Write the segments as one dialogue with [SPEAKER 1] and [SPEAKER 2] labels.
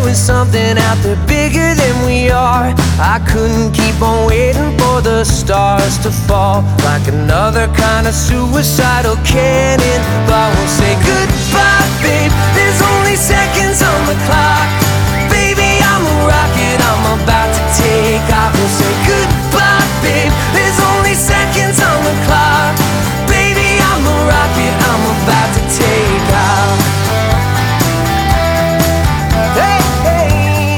[SPEAKER 1] is something out there bigger than we are. I couldn't keep on waiting for the stars to fall, like another kind of suicidal cannon. But I won't say goodbye, babe, there's only seconds on the clock. Baby, I'm a rocket, I'm about to take off. We'll say goodbye, babe, there's only seconds on the clock. Baby, I'm a rocket, I'm about to take off. Hey, hey.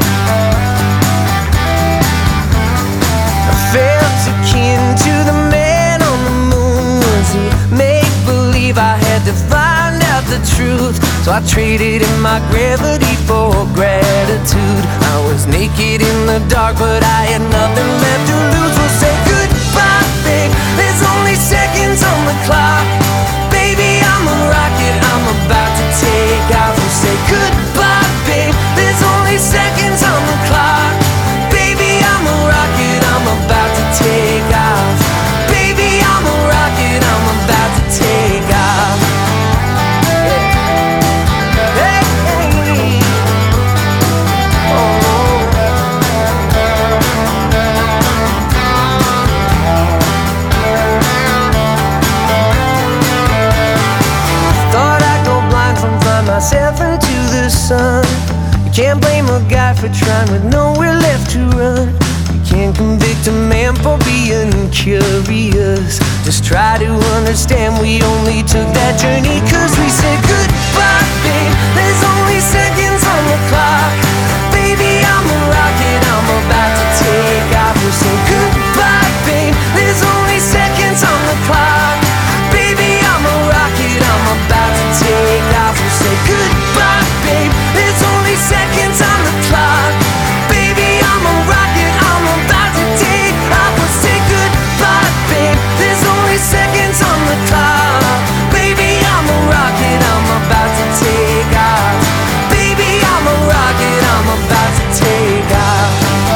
[SPEAKER 1] I felt akin to the man on the moon. Was he make believe? I had to find out the truth, so I traded in my gravity for gratitude. I was naked in the dark, but I had nothing left to lose. We'll say goodbye, babe, there's only seconds on the clock. Baby, I'm a rocket, I'm about to take off. We'll say goodbye, babe, there's only seconds on the clock. Baby, I'm a rocket, I'm about to take off. Baby, I'm a rocket, I'm about to take off. Myself into the sun. You can't blame a guy for trying with nowhere left to run. You can't convict a man for being curious. Just try to understand, we only took that journey cause we said goodbye, babe, there's only seconds on the clock. Baby, I'm a rocket, I'm about to take off. We'll say goodbye, babe, there's only seconds on the clock. Baby, I'm a rocket, I'm about to take off. We'll say goodbye, babe, there's only seconds on the clock. Baby, I'm a rocket, I'm about to take off. We'll say goodbye, babe, there's only seconds on the clock. Baby, I'm a rocket, I'm about to take off. Baby, I'm a rocket, I'm about to take off.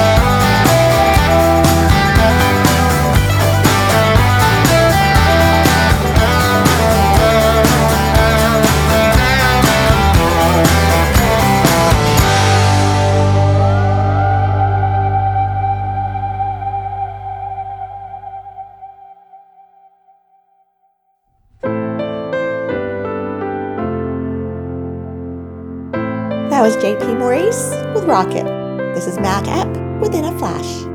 [SPEAKER 2] That was J.P. Maurice with Rocket. This is Mac Ep with In a Flash.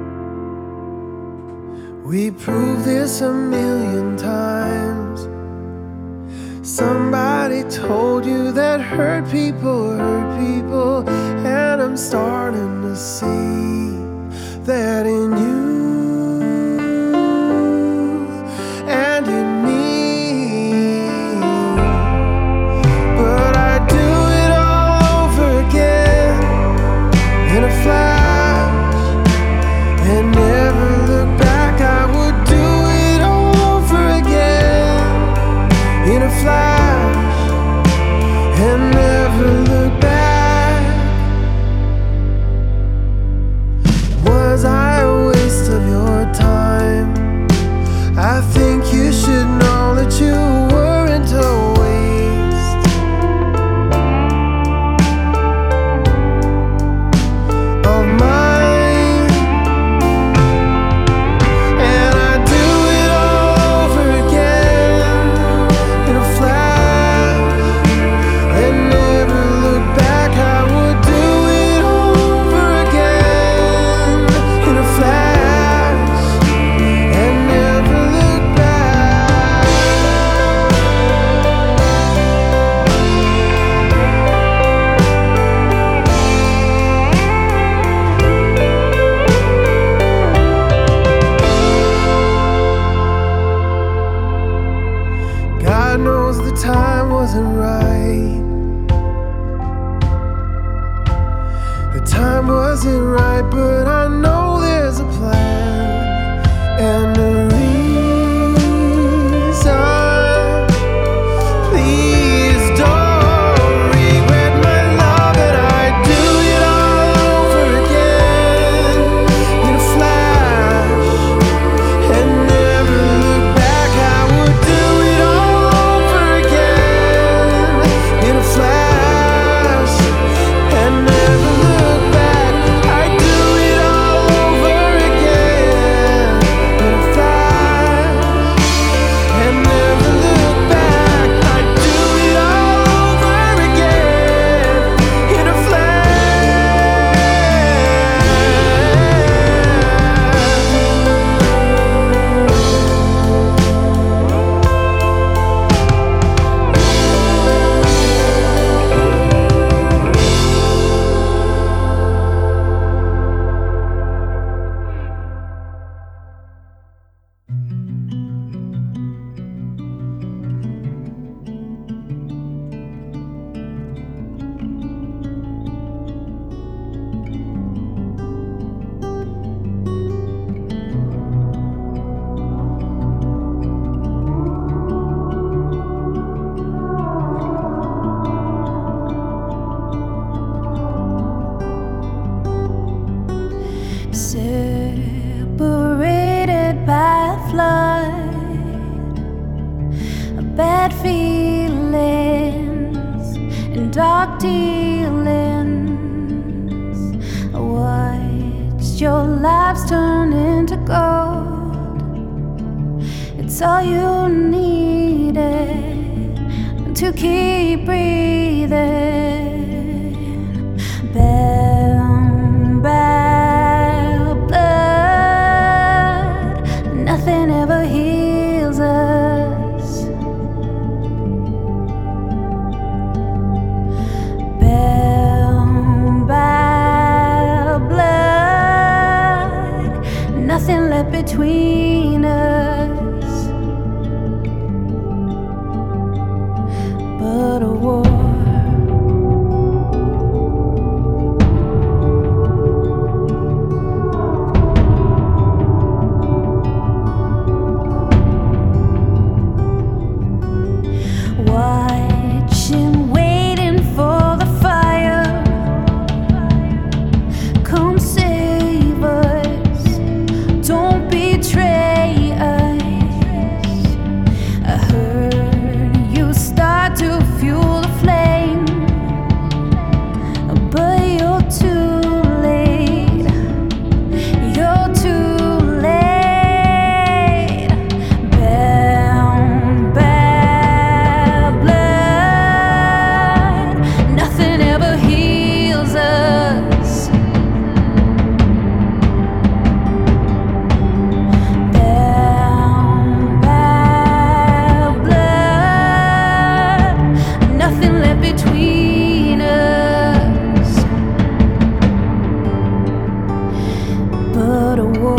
[SPEAKER 3] We proved this a million times. Somebody told you that hurt people, and I'm starting to see that in you and in me. But I do it all over again in a flash and never look back. I would do it all over again in a flash and never look back. Was I a waste of your time? I think you should know that you weren't a waste of mine. And I do it all over again in a flash and never look back. I would do it all over again in a flash and never look back. God knows the time wasn't right. The time wasn't right, but I know there's a plan and a reason. Please don't regret my love, and I do it all over again in a flash and never look back. I would do it all over again in a flash and never look
[SPEAKER 4] bad feelings and dark dealings. I watched your lives turn into gold. It's all you needed to keep breathing. Bad blood, nothing ever heals us. Bad blood, nothing left between us but a war. Watching, waiting for the fire. Come save us, don't betray us. I heard you start to fuel the flame, but you're too late. You're too late. Bad blood, nothing ever heals us. Bad blood, nothing left between us but a war.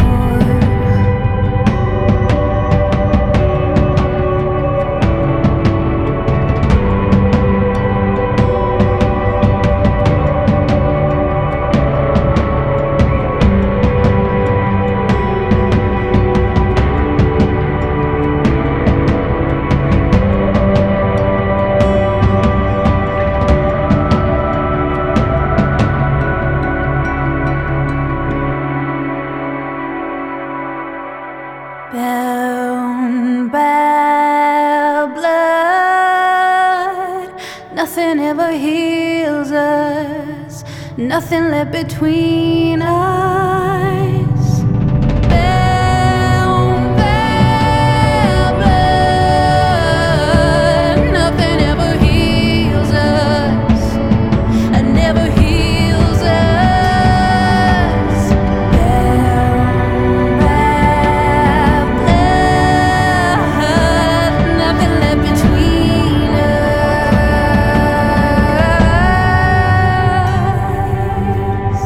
[SPEAKER 4] Bad blood, nothing ever heals us, nothing left between us. Bad blood, nothing ever heals us, never heals us. Bad blood, nothing left between us.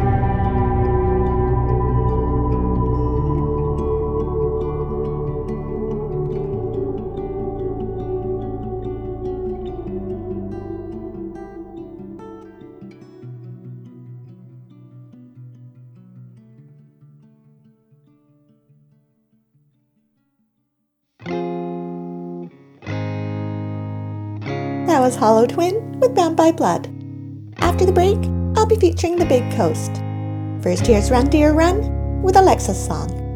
[SPEAKER 2] That was Hollow Twin with Bound by Blood. After the break, I'll be featuring The Big Coast. First, here's Run Deer Run with Alexa's song.